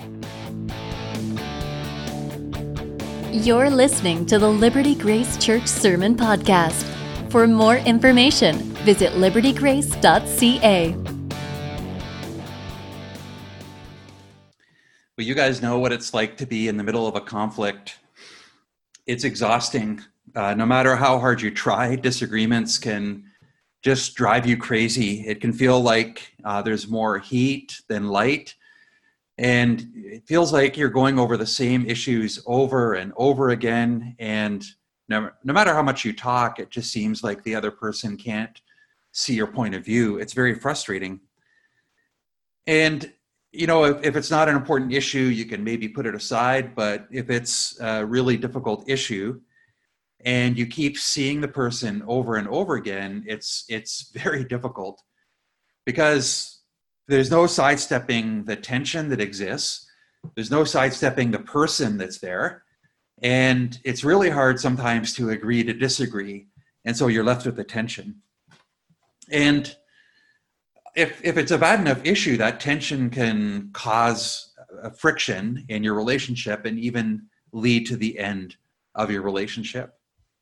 You're listening to the Liberty Grace Church Sermon Podcast. For more information, visit libertygrace.ca. Well, you guys know what it's like to be in the middle of a conflict. It's exhausting. No matter how hard you try, disagreements can just drive you crazy. It can feel like there's more heat than light. And it feels like you're going over the same issues over and over again. And no matter how much you talk, it just seems like the other person can't see your point of view. It's very frustrating. And, you know, if it's not an important issue, you can maybe put it aside. But if it's a really difficult issue and you keep seeing the person over and over again, it's very difficult because there's no sidestepping the tension that exists. There's no sidestepping the person that's there. And it's really hard sometimes to agree to disagree. And so you're left with the tension. And if it's a bad enough issue, that tension can cause a friction in your relationship and even lead to the end of your relationship.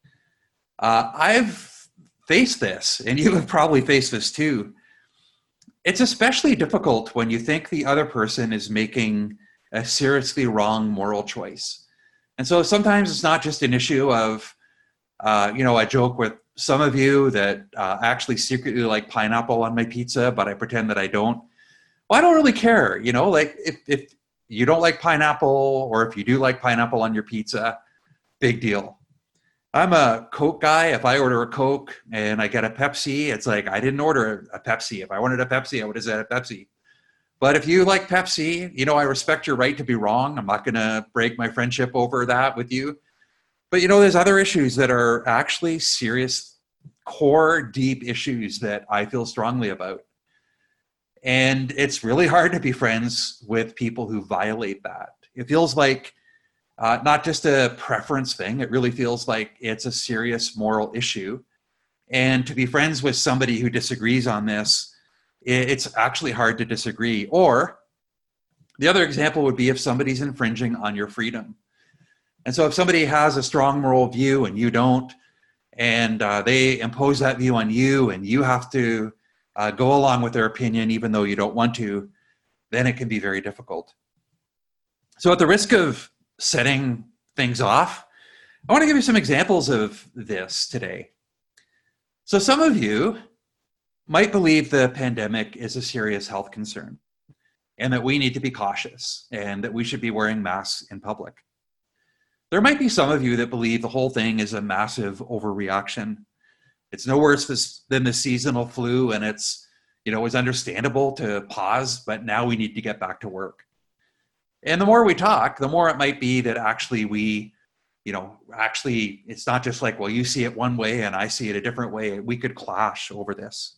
I've faced this, and you have probably faced this too. It's especially difficult when you think the other person is making a seriously wrong moral choice. And so sometimes it's not just an issue of, I joke with some of you that actually secretly like pineapple on my pizza, but I pretend that I don't. Well, I don't really care. Like if you don't like pineapple, or if you do like pineapple on your pizza, big deal. I'm a Coke guy. If I order a Coke and I get a Pepsi, it's like I didn't order a Pepsi. If I wanted a Pepsi, I would have said a Pepsi. But if you like Pepsi, I respect your right to be wrong. I'm not going to break my friendship over that with you. But, there's other issues that are actually serious, core, deep issues that I feel strongly about. And it's really hard to be friends with people who violate that. It feels like not just a preference thing. It really feels like it's a serious moral issue. And to be friends with somebody who disagrees on this, it's actually hard to disagree. Or the other example would be if somebody's infringing on your freedom. And so if somebody has a strong moral view and you don't, and they impose that view on you, and you have to go along with their opinion even though you don't want to, then it can be very difficult. So at the risk of setting things off, I want to give you some examples of this today. So some of you might believe the pandemic is a serious health concern and that we need to be cautious and that we should be wearing masks in public. There might be some of you that believe the whole thing is a massive overreaction. It's no worse than the seasonal flu, and it's understandable to pause, but now we need to get back to work. And the more we talk, the more it might be that actually it's not just like, well, you see it one way and I see it a different way. We could clash over this.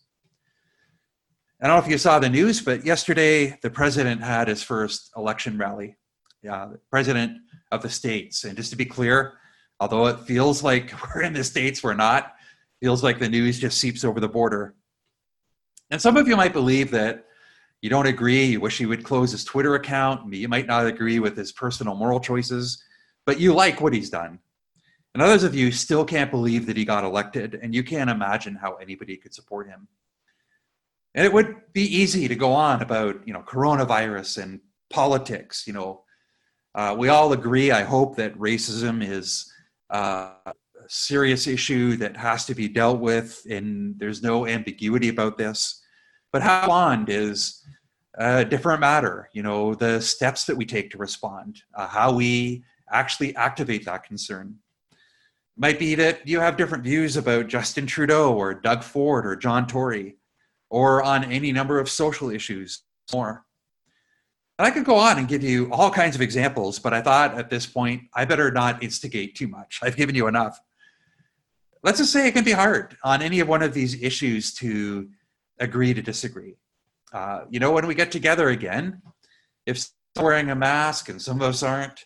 I don't know if you saw the news, but yesterday the president had his first election rally, the president of the States. And just to be clear, although it feels like we're in the States, we're not. It feels like the news just seeps over the border. And some of you might believe that you don't agree, you wish he would close his Twitter account, you might not agree with his personal moral choices, but you like what he's done. And others of you still can't believe that he got elected, and you can't imagine how anybody could support him. And it would be easy to go on about, coronavirus and politics. We all agree, I hope, that racism is a serious issue that has to be dealt with, and there's no ambiguity about this. But how to respond is a different matter. The steps that we take to respond, how we actually activate that concern. It might be that you have different views about Justin Trudeau or Doug Ford or John Tory, or on any number of social issues more. And I could go on and give you all kinds of examples, but I thought at this point, I better not instigate too much. I've given you enough. Let's just say it can be hard on any of one of these issues to agree to disagree. When we get together again, if someone's wearing a mask and some of us aren't,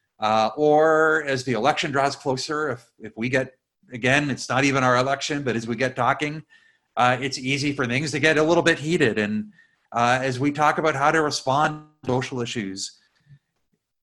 or as the election draws closer, if we get, again, it's not even our election, but as we get talking, it's easy for things to get a little bit heated. And as we talk about how to respond to social issues,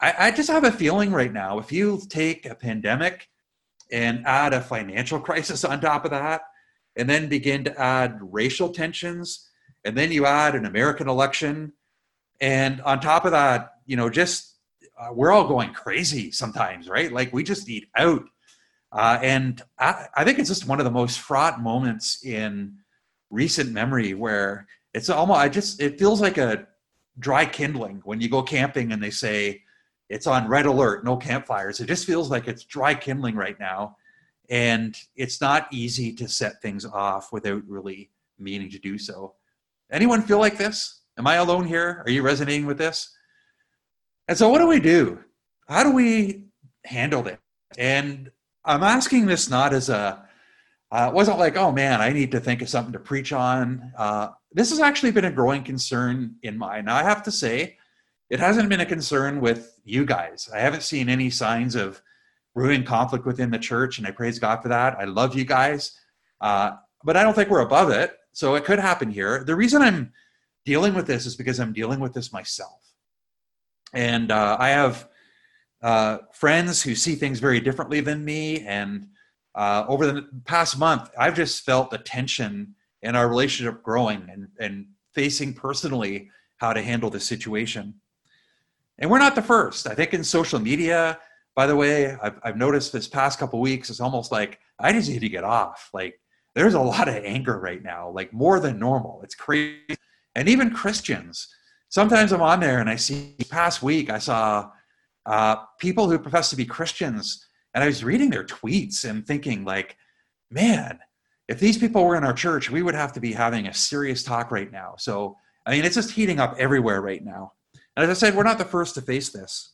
I just have a feeling right now, if you take a pandemic and add a financial crisis on top of that, and then begin to add racial tensions, and then you add an American election, and on top of that, we're all going crazy sometimes, right? Like we just need out. And I think it's just one of the most fraught moments in recent memory where it's almost, it feels like a dry kindling when you go camping and they say it's on red alert, no campfires. It just feels like it's dry kindling right now. And it's not easy to set things off without really meaning to do so. Anyone feel like this? Am I alone here? Are you resonating with this? And so what do we do? How do we handle this? And I'm asking this not as it wasn't like, oh man, I need to think of something to preach on. This has actually been a growing concern in mine. Now I have to say, it hasn't been a concern with you guys. I haven't seen any signs of brewing conflict within the church, and I praise God for that. I love you guys, but I don't think we're above it. So it could happen here. The reason I'm dealing with this is because I'm dealing with this myself. And I have friends who see things very differently than me. And over the past month, I've just felt the tension in our relationship growing and facing personally how to handle this situation. And we're not the first. I think in social media, by the way, I've noticed this past couple of weeks, it's almost like I just need to get off. Like there's a lot of anger right now, like more than normal. It's crazy. And even Christians, sometimes I'm on there and I see past week, I saw people who profess to be Christians, and I was reading their tweets and thinking like, man, if these people were in our church, we would have to be having a serious talk right now. So, I mean, it's just heating up everywhere right now. And as I said, we're not the first to face this.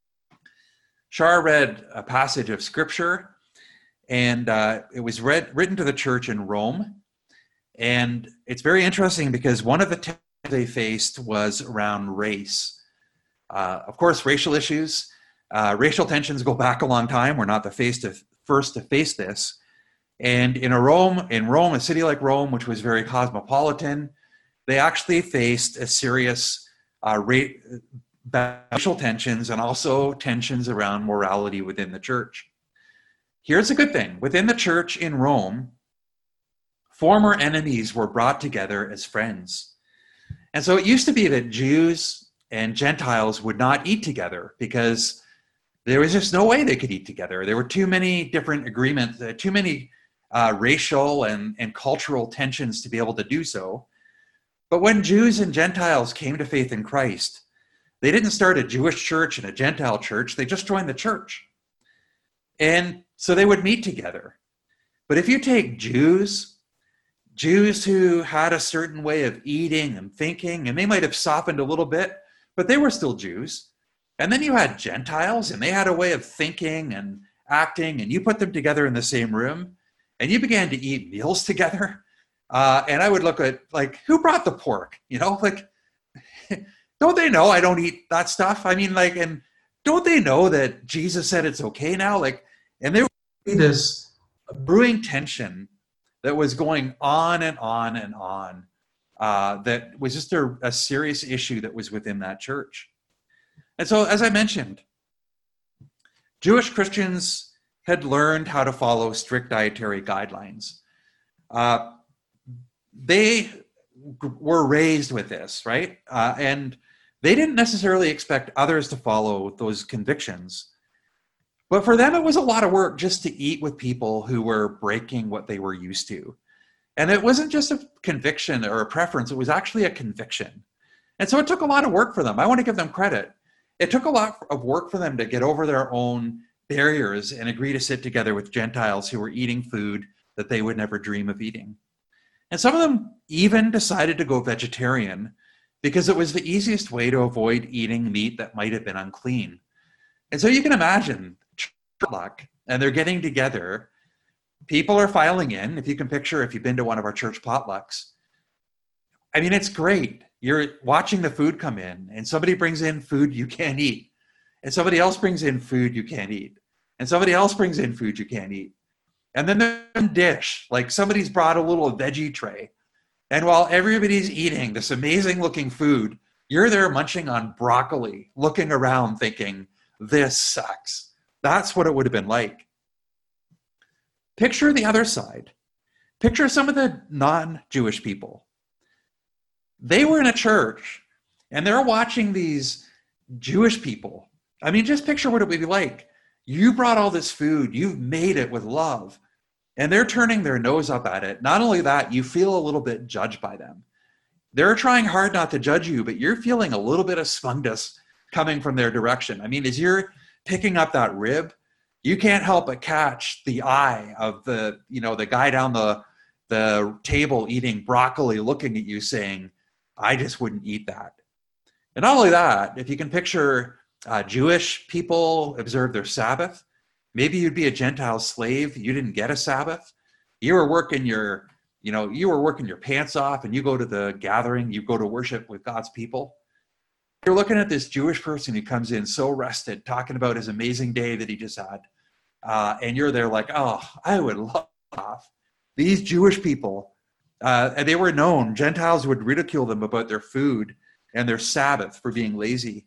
Shar read a passage of scripture, and it was written to the church in Rome. And it's very interesting because one of the tensions they faced was around race. Of course, racial issues, racial tensions go back a long time. We're not the first to face this. And in Rome, a city like Rome, which was very cosmopolitan, they actually faced a serious racial tensions and also tensions around morality within the church. Here's a good thing. Within the church in Rome, former enemies were brought together as friends. And so it used to be that Jews and Gentiles would not eat together because there was just no way they could eat together. There were too many different agreements, too many racial and cultural tensions to be able to do so. But when Jews and Gentiles came to faith in Christ, they didn't start a Jewish church and a Gentile church. They just joined the church. And so they would meet together. But if you take Jews who had a certain way of eating and thinking, and they might have softened a little bit, but they were still Jews. And then you had Gentiles, and they had a way of thinking and acting, and you put them together in the same room, and you began to eat meals together. And I would look at, like, who brought the pork? Like, don't they know I don't eat that stuff? I mean, like, and don't they know that Jesus said it's okay now? Like, and there was this brewing tension that was going on and on and on, that was just a serious issue that was within that church. And so, as I mentioned, Jewish Christians had learned how to follow strict dietary guidelines. They were raised with this, right? And they didn't necessarily expect others to follow those convictions. But for them, it was a lot of work just to eat with people who were breaking what they were used to. And it wasn't just a conviction or a preference, it was actually a conviction. And so it took a lot of work for them. I want to give them credit. It took a lot of work for them to get over their own barriers and agree to sit together with Gentiles who were eating food that they would never dream of eating. And some of them even decided to go vegetarian because it was the easiest way to avoid eating meat that might have been unclean. And so you can imagine, potluck, and they're getting together. People are filing in. If you can picture, if you've been to one of our church potlucks, I mean, it's great. You're watching the food come in, and somebody brings in food you can't eat, and somebody else brings in food you can't eat, and somebody else brings in food you can't eat. And then there's a dish, like somebody's brought a little veggie tray, and while everybody's eating this amazing looking food, You're there munching on broccoli, looking around thinking, this sucks. That's what it would have been like. Picture the other side. Picture some of the non-Jewish people. They were in a church and they're watching these Jewish people. I mean, just picture what it would be like. You brought all this food, you've made it with love, and they're turning their nose up at it. Not only that, you feel a little bit judged by them. They're trying hard not to judge you, but you're feeling a little bit of smuggness coming from their direction. I mean, as you're picking up that rib, you can't help but catch the eye of the guy down the table eating broccoli, looking at you saying, I just wouldn't eat that. And not only that, if you can picture Jewish people observe their Sabbath, maybe you'd be a Gentile slave. You didn't get a Sabbath. You were working your pants off, and you go to the gathering, you go to worship with God's people. You're looking at this Jewish person who comes in so rested, talking about his amazing day that he just had. And you're there like, oh, I would love these Jewish people. And they were known. Gentiles would ridicule them about their food and their Sabbath for being lazy.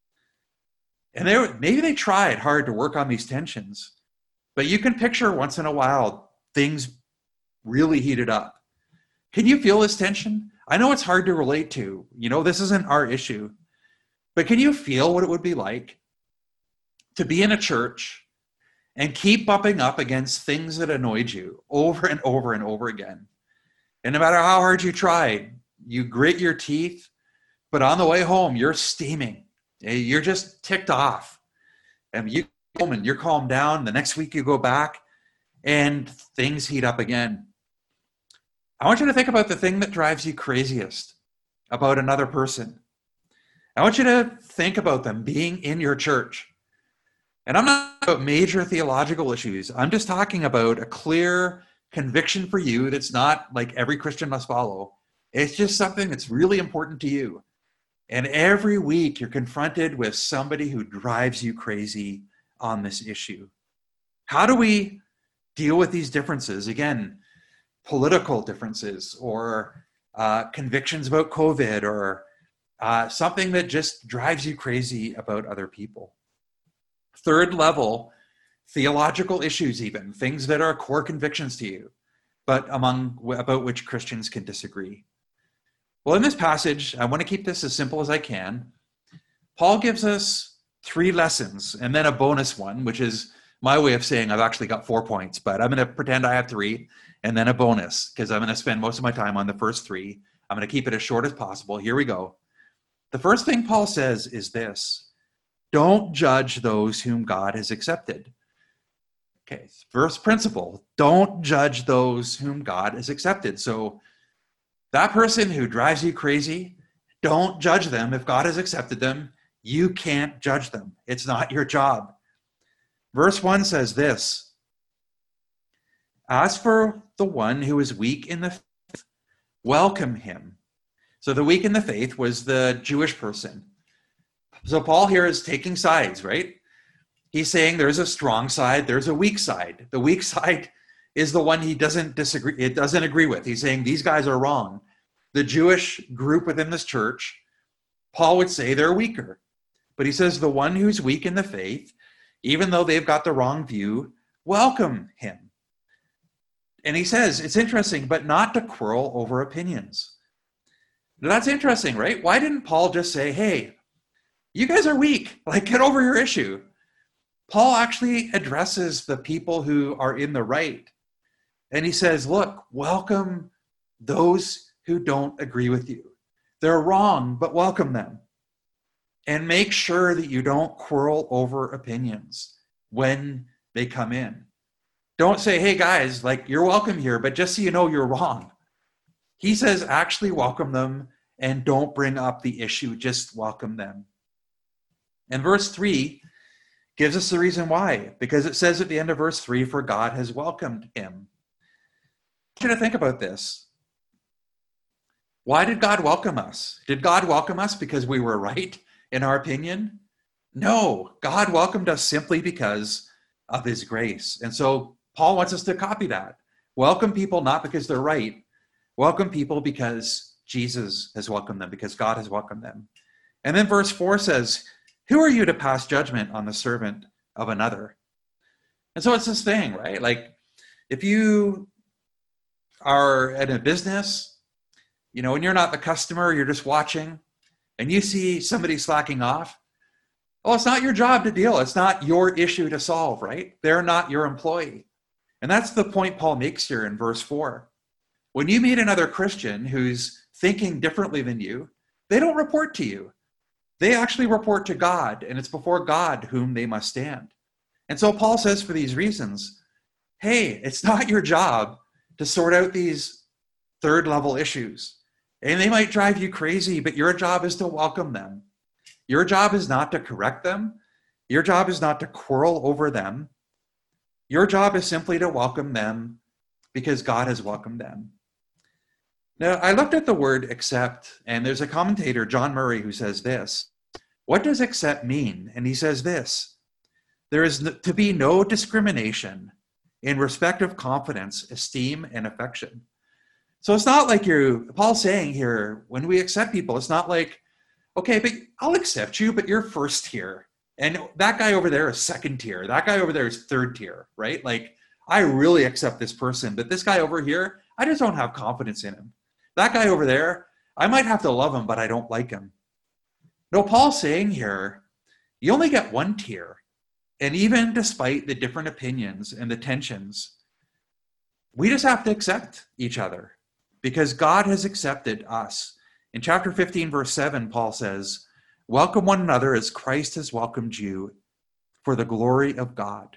And maybe they tried hard to work on these tensions. But you can picture once in a while, things really heated up. Can you feel this tension? I know it's hard to relate to. This isn't our issue. But can you feel what it would be like to be in a church and keep bumping up against things that annoyed you over and over and over again? And no matter how hard you tried, you grit your teeth, but on the way home, you're steaming. You're just ticked off. And you go home and you're calmed down. The next week you go back and things heat up again. I want you to think about the thing that drives you craziest about another person. I want you to think about them being in your church. And I'm not about major theological issues. I'm just talking about a clear conviction for you that's not like every Christian must follow. It's just something that's really important to you. And every week you're confronted with somebody who drives you crazy on this issue. How do we deal with these differences? Again, political differences or convictions about COVID or something that just drives you crazy about other people. Third level, theological issues even, things that are core convictions to you, but about which Christians can disagree. Well, in this passage, I want to keep this as simple as I can. Paul gives us 3 lessons and then a bonus one, which is my way of saying I've actually got 4 points, but I'm going to pretend I have 3 and then a bonus because I'm going to spend most of my time on the first 3. I'm going to keep it as short as possible. Here we go. The first thing Paul says is this: don't judge those whom God has accepted. Okay, first principle, don't judge those whom God has accepted. So that person who drives you crazy, don't judge them. If God has accepted them, you can't judge them. It's not your job. Verse 1 says this: as for the one who is weak in the faith, welcome him. So the weak in the faith was the Jewish person. So Paul here is taking sides, right? He's saying there's a strong side, there's a weak side. The weak side is the one he doesn't agree with. He's saying these guys are wrong. The Jewish group within this church, Paul would say they're weaker. But he says the one who's weak in the faith, even though they've got the wrong view, welcome him. And he says, it's interesting, but not to quarrel over opinions. Now that's interesting, right? Why didn't Paul just say, hey, you guys are weak, like get over your issue? Paul actually addresses the people who are in the right. And he says, look, welcome those who don't agree with you. They're wrong, but welcome them. And make sure that you don't quarrel over opinions when they come in. Don't say, hey guys, like you're welcome here, but just so you know you're wrong. He says, actually welcome them and don't bring up the issue, just welcome them. And verse 3 gives us the reason why, because it says at the end of verse 3, for God has welcomed him. I want you to think about this. Why did God welcome us? Did God welcome us because we were right in our opinion? No, God welcomed us simply because of his grace. And so Paul wants us to copy that. Welcome people not because they're right. Welcome people because Jesus has welcomed them, because God has welcomed them. And then verse 4 says, who are you to pass judgment on the servant of another? And so it's this thing, right? Like, if you are in a business, and you're not the customer, you're just watching, and you see somebody slacking off, well, it's not your job to deal. It's not your issue to solve, right? They're not your employee. And that's the point Paul makes here in verse 4. When you meet another Christian who's thinking differently than you, they don't report to you. They actually report to God, and it's before God whom they must stand. And so Paul says for these reasons, hey, it's not your job to sort out these third level issues. And they might drive you crazy, but your job is to welcome them. Your job is not to correct them. Your job is not to quarrel over them. Your job is simply to welcome them because God has welcomed them. Now, I looked at the word accept, and there's a commentator, John Murray, who says this. What does accept mean? And he says this: there is to be no discrimination in respect of confidence, esteem, and affection. So it's not like Paul's saying here, when we accept people, it's not like, okay, but I'll accept you, but you're first tier. And that guy over there is second tier. That guy over there is third tier, right? Like, I really accept this person, but this guy over here, I just don't have confidence in him. That guy over there, I might have to love him, but I don't like him. No, Paul's saying here, you only get one tier. And even despite the different opinions and the tensions, we just have to accept each other because God has accepted us. In chapter 15, verse 7, Paul says, welcome one another as Christ has welcomed you for the glory of God.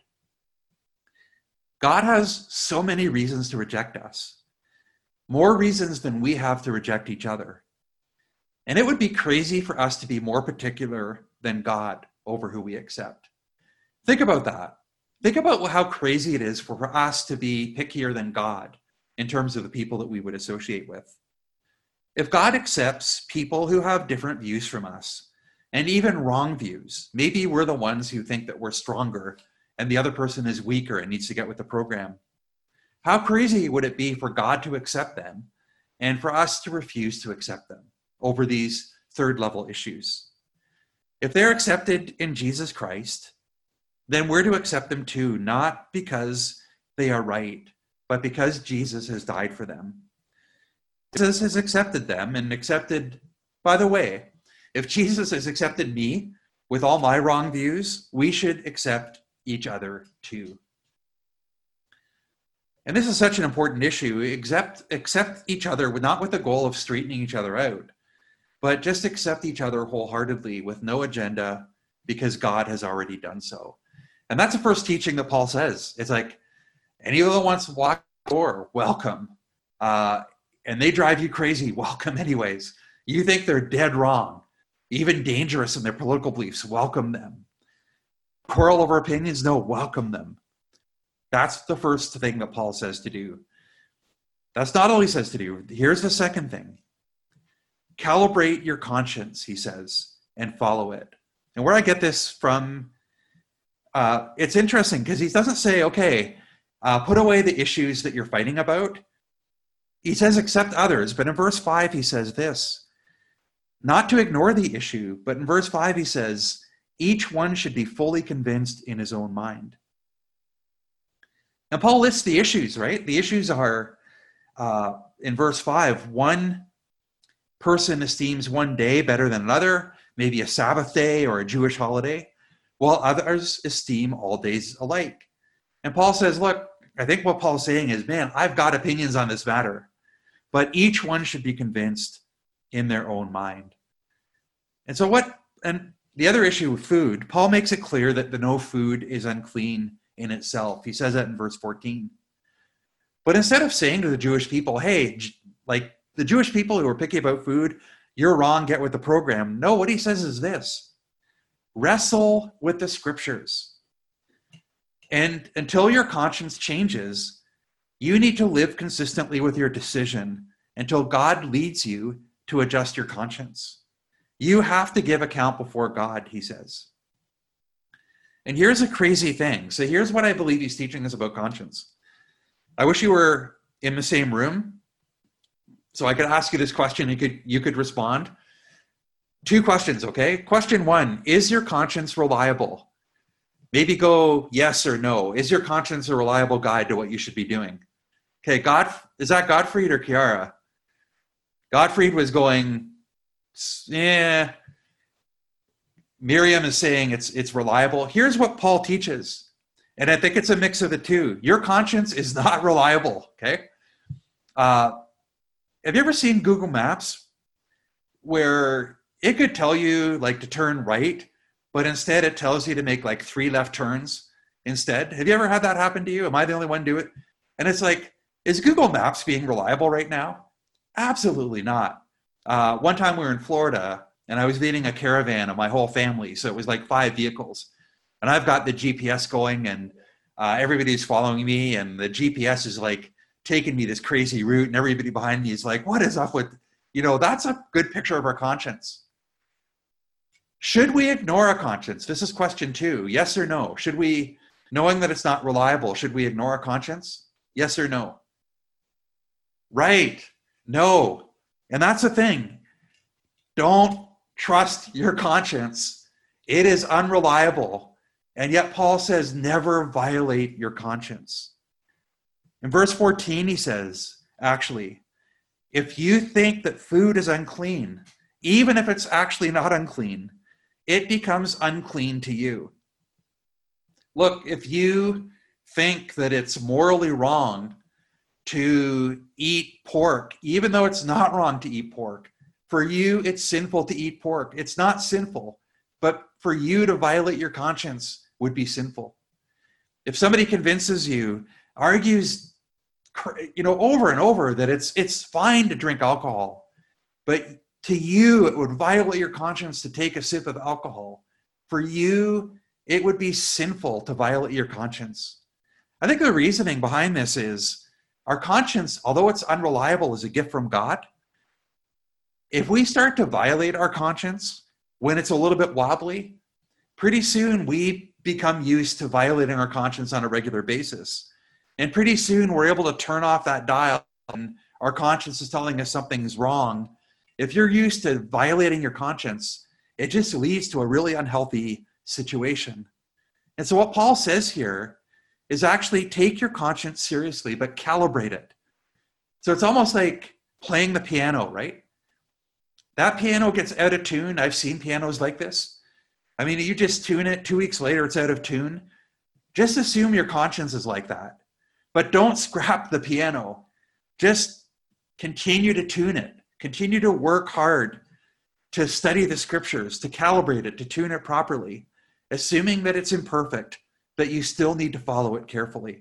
God has so many reasons to reject us, more reasons than we have to reject each other. And it would be crazy for us to be more particular than God over who we accept. Think about that. Think about how crazy it is for us to be pickier than God in terms of the people that we would associate with. If God accepts people who have different views from us, and even wrong views, maybe we're the ones who think that we're stronger and the other person is weaker and needs to get with the program. How crazy would it be for God to accept them and for us to refuse to accept them over these third level issues? If they're accepted in Jesus Christ, then we're to accept them too, not because they are right, but because Jesus has died for them. Jesus has accepted them and accepted, by the way, if Jesus has accepted me with all my wrong views, we should accept each other too. And this is such an important issue. Accept each other, not with the goal of straightening each other out, but just accept each other wholeheartedly with no agenda because God has already done so. And that's the first teaching that Paul says. It's like, anyone that wants to walk the door, welcome. And they drive you crazy, welcome anyways. You think they're dead wrong, even dangerous in their political beliefs, welcome them. Quarrel over opinions, no, welcome them. That's the first thing that Paul says to do. That's not all he says to do. Here's the second thing. Calibrate your conscience, he says, and follow it. And where I get this from, it's interesting because he doesn't say, okay, put away the issues that you're fighting about. He says accept others, but in verse 5 he says this, not to ignore the issue, but in verse 5 he says, each one should be fully convinced in his own mind. And Paul lists the issues, right? The issues are, in verse 5, one person esteems one day better than another, maybe a Sabbath day or a Jewish holiday, while others esteem all days alike. And Paul says, look, I think what Paul's saying is, man, I've got opinions on this matter, but each one should be convinced in their own mind. And so and the other issue with food, Paul makes it clear that the no food is unclean in itself. He says that in verse 14. But instead of saying to the Jewish people, hey, like the Jewish people who are picky about food, you're wrong, get with the program. No, what he says is this, wrestle with the scriptures. And until your conscience changes, you need to live consistently with your decision until God leads you to adjust your conscience. You have to give account before God, he says. And here's a crazy thing. So here's what I believe he's teaching us about conscience. I wish you were in the same room so I could ask you this question and you could respond. 2 questions, okay? Question 1, is your conscience reliable? Maybe go yes or no. Is your conscience a reliable guide to what you should be doing? Okay, is that Gottfried or Kiara? Gottfried was going, yeah. Miriam is saying it's reliable. Here's what Paul teaches, and I think it's a mix of the two. Your conscience is not reliable, okay? Have you ever seen Google Maps where it could tell you like to turn right, but instead it tells you to make like 3 left turns instead? Have you ever had that happen to you? Am I the only one do it? And it's like, is Google Maps being reliable right now? Absolutely not. One time we were in Florida, and I was leading a caravan of my whole family, so it was like 5 vehicles. And I've got the GPS going, and everybody's following me, and the GPS is like taking me this crazy route, and everybody behind me is like, what is up with, that's a good picture of our conscience. Should we ignore our conscience? This is question 2. Yes or no? Should we, knowing that it's not reliable, should we ignore our conscience? Yes or no? Right. No. And that's the thing. Don't trust your conscience. It is unreliable. And yet Paul says, never violate your conscience. In verse 14, he says, actually, if you think that food is unclean, even if it's actually not unclean, it becomes unclean to you. Look, if you think that it's morally wrong to eat pork, even though it's not wrong to eat pork, for you, it's sinful to eat pork. It's not sinful, but for you to violate your conscience would be sinful. If somebody convinces you, argues, over and over that it's fine to drink alcohol, but to you, it would violate your conscience to take a sip of alcohol. For you, it would be sinful to violate your conscience. I think the reasoning behind this is our conscience, although it's unreliable, is a gift from God. If we start to violate our conscience when it's a little bit wobbly, pretty soon we become used to violating our conscience on a regular basis. And pretty soon we're able to turn off that dial and our conscience is telling us something's wrong. If you're used to violating your conscience, it just leads to a really unhealthy situation. And so what Paul says here is actually take your conscience seriously, but calibrate it. So it's almost like playing the piano, right? That piano gets out of tune. I've seen pianos like this. I mean, you just tune it, 2 weeks later, it's out of tune. Just assume your conscience is like that. But don't scrap the piano. Just continue to tune it. Continue to work hard to study the scriptures, to calibrate it, to tune it properly, assuming that it's imperfect, but you still need to follow it carefully.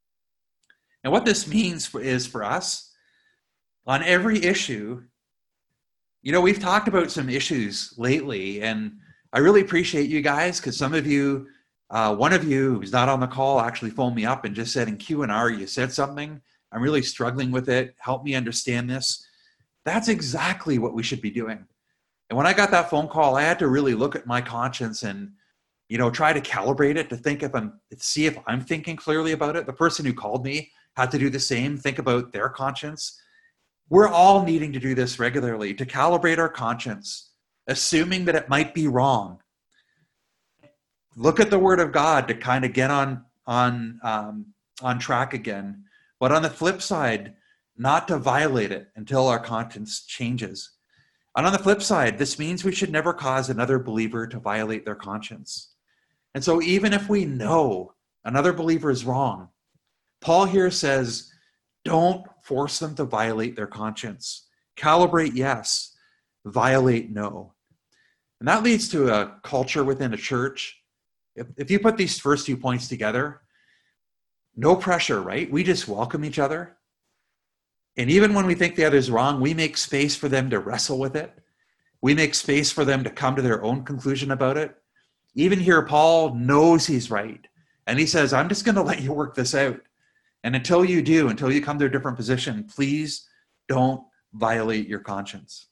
And what this means is for us, on every issue, we've talked about some issues lately, and I really appreciate you guys because some of you, one of you who's not on the call actually phoned me up and just said in Q&R, you said something. I'm really struggling with it. Help me understand this. That's exactly what we should be doing. And when I got that phone call, I had to really look at my conscience and, try to calibrate it to see if I'm thinking clearly about it. The person who called me had to do the same, think about their conscience. We're all needing to do this regularly, to calibrate our conscience, assuming that it might be wrong. Look at the Word of God to kind of get on track again. But on the flip side, not to violate it until our conscience changes. And on the flip side, this means we should never cause another believer to violate their conscience. And so even if we know another believer is wrong, Paul here says, don't force them to violate their conscience. Calibrate, yes. Violate, no. And that leads to a culture within a church. If you put these first 2 points together, no pressure, right? We just welcome each other. And even when we think the other's wrong, we make space for them to wrestle with it. We make space for them to come to their own conclusion about it. Even here, Paul knows he's right. And he says, I'm just going to let you work this out. And until you do, until you come to a different position, please don't violate your conscience.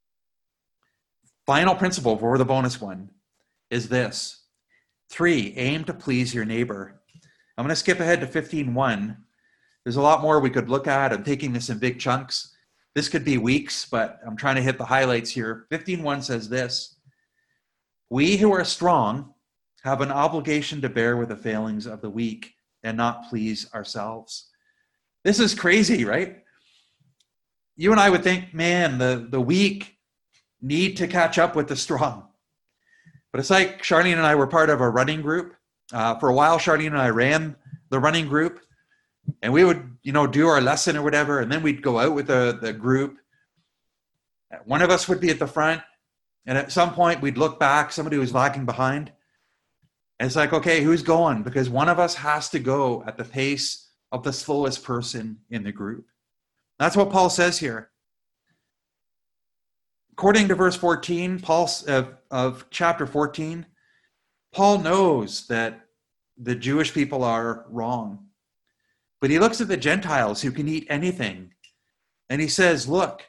Final principle for the bonus one is this. 3, aim to please your neighbor. I'm going to skip ahead to 15:1. There's a lot more we could look at. I'm taking this in big chunks. This could be weeks, but I'm trying to hit the highlights here. 15:1 says this: "We who are strong have an obligation to bear with the failings of the weak and not please ourselves." This is crazy, right? You and I would think, man, the weak need to catch up with the strong. But it's like Charlene and I were part of a running group. For a while, Charlene and I ran the running group, and we would, do our lesson or whatever, and then we'd go out with the group. One of us would be at the front, and at some point we'd look back, somebody was lagging behind. And it's like, okay, who's going? Because one of us has to go at the pace of the slowest person in the group. That's what Paul says here. According to verse 14, of chapter 14, Paul knows that the Jewish people are wrong. But he looks at the Gentiles who can eat anything, and he says, look,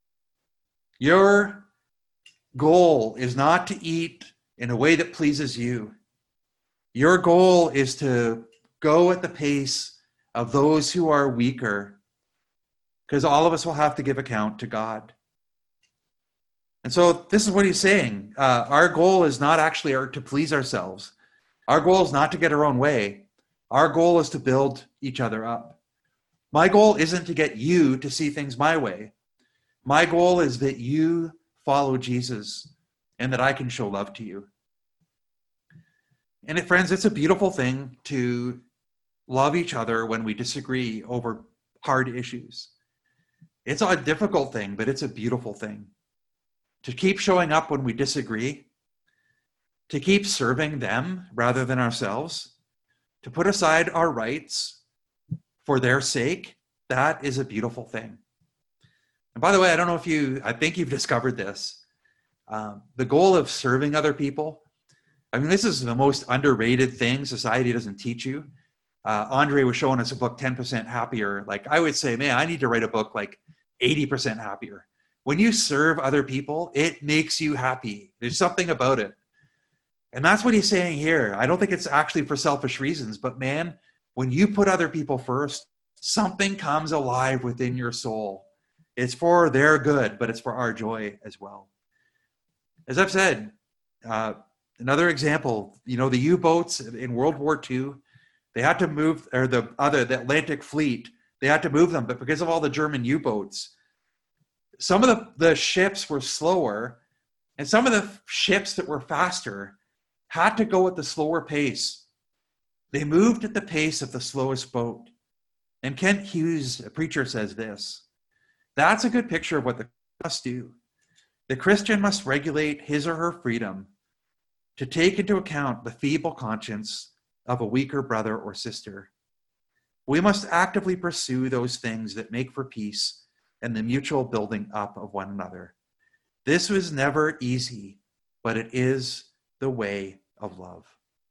your goal is not to eat in a way that pleases you. Your goal is to go at the pace of those who are weaker, because all of us will have to give account to God. And so this is what he's saying. Our goal is not actually to please ourselves. Our goal is not to get our own way. Our goal is to build each other up. My goal isn't to get you to see things my way. My goal is that you follow Jesus and that I can show love to you. And friends, it's a beautiful thing to love each other when we disagree over hard issues. It's a difficult thing, but it's a beautiful thing. To keep showing up when we disagree, to keep serving them rather than ourselves, to put aside our rights for their sake, that is a beautiful thing. And by the way, I think you've discovered this. The goal of serving other people, this is the most underrated thing society doesn't teach you. Andre was showing us a book, 10% Happier. Like, I would say, man, I need to write a book like 80% happier. When you serve other people, it makes you happy. There's something about it. And that's what he's saying here. I don't think it's actually for selfish reasons, but man, when you put other people first, something comes alive within your soul. It's for their good, but it's for our joy as well. As I've said, another example, the U-boats in World War II, they had to move, or the Atlantic fleet, they had to move them, but because of all the German U-boats, some of the ships were slower, and some of the ships that were faster had to go at the slower pace. They moved at the pace of the slowest boat. And Kent Hughes, a preacher, says this: that's a good picture of what the Christian must do. The Christian must regulate his or her freedom to take into account the feeble conscience of a weaker brother or sister. We must actively pursue those things that make for peace and the mutual building up of one another. This was never easy, but it is the way of love.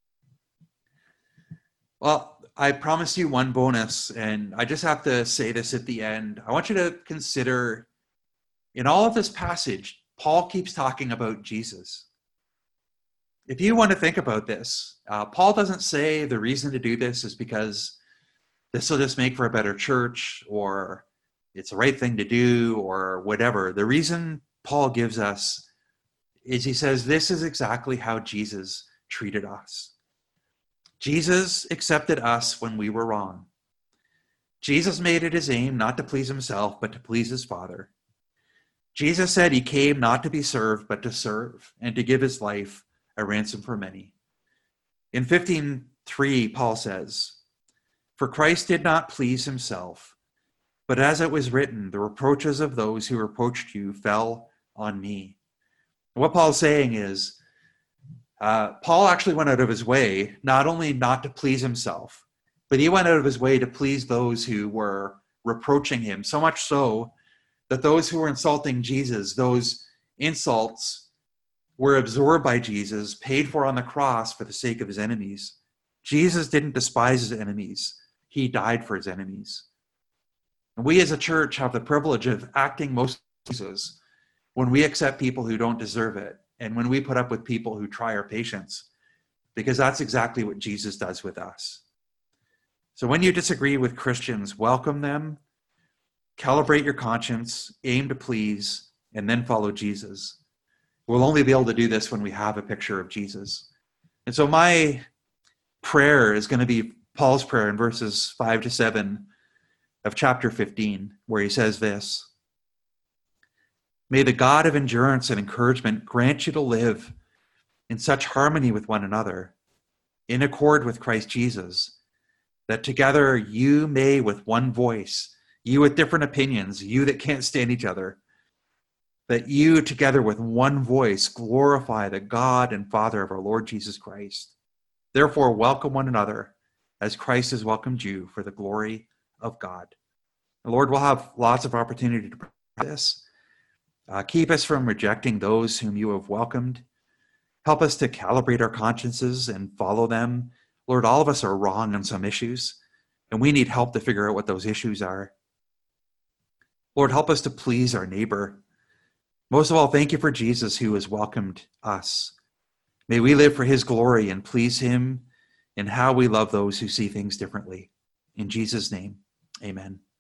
Well, I promised you one bonus, and I just have to say this at the end. I want you to consider, in all of this passage, Paul keeps talking about Jesus. If you want to think about this, Paul doesn't say the reason to do this is because this will just make for a better church, or it's the right thing to do, or whatever. The reason Paul gives us is he says this is exactly how Jesus treated us. Jesus accepted us when we were wrong. Jesus made it his aim not to please himself, but to please his Father. Jesus said he came not to be served, but to serve, and to give his life a ransom for many. In 15:3, Paul says, "For Christ did not please himself, but as it was written, the reproaches of those who reproached you fell on me." What Paul's saying is, Paul actually went out of his way, not only not to please himself, but he went out of his way to please those who were reproaching him, so much so that those who were insulting Jesus, those insults were absorbed by Jesus, paid for on the cross for the sake of his enemies. Jesus didn't despise his enemies. He died for his enemies. And we as a church have the privilege of acting most like Jesus when we accept people who don't deserve it, and when we put up with people who try our patience, because that's exactly what Jesus does with us. So when you disagree with Christians, welcome them, calibrate your conscience, aim to please, and then follow Jesus. We'll only be able to do this when we have a picture of Jesus. And so my prayer is going to be Paul's prayer in verses 5-7 of chapter 15, where he says this: "May the God of endurance and encouragement grant you to live in such harmony with one another, in accord with Christ Jesus, that together you may with one voice, you with different opinions, you that can't stand each other, that you together with one voice glorify the God and Father of our Lord Jesus Christ. Therefore welcome one another as Christ has welcomed you for the glory of God." The Lord will have lots of opportunity to practice this. Keep us from rejecting those whom you have welcomed. Help us to calibrate our consciences and follow them. Lord, all of us are wrong on some issues, and we need help to figure out what those issues are. Lord, help us to please our neighbor. Most of all, thank you for Jesus who has welcomed us. May we live for his glory and please him in how we love those who see things differently. In Jesus' name, amen.